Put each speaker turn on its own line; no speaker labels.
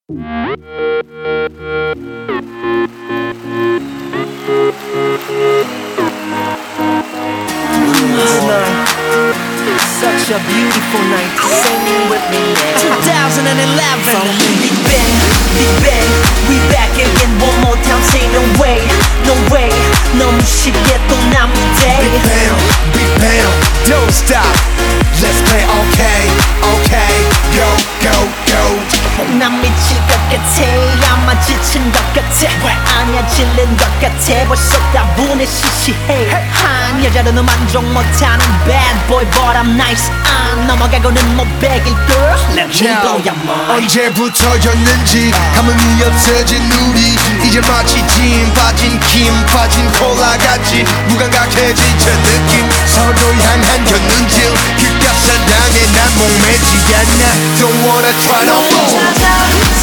Such a beautiful night. Sing with me now. 2011. From Big Bang, Big Bang. We back again one more time. Say no way, no way. 너무 쉽게 또 남은 day.
Big Bang, Big Bang. Don't stop. Let's play okay, okay. Go, go, go.
난 미칠 것 같아. 아마 지친 것 같아. 왜 아냐 질린 것 같아. 벌써 다분해 시시해. 한 여자로는 만족 못하는 bad boy but I'm nice. 안 넘어가고는 못 베길 girl. Let me blow your mind.
언제부터였는지 감흥이 없어진 우리 이제 마치 진 빠진 김 빠진 콜라 같이 무감각해진 저 느낌 서로 향한 견눈질 그깟 사랑에 난 목매지 않아 Don't wanna try no more.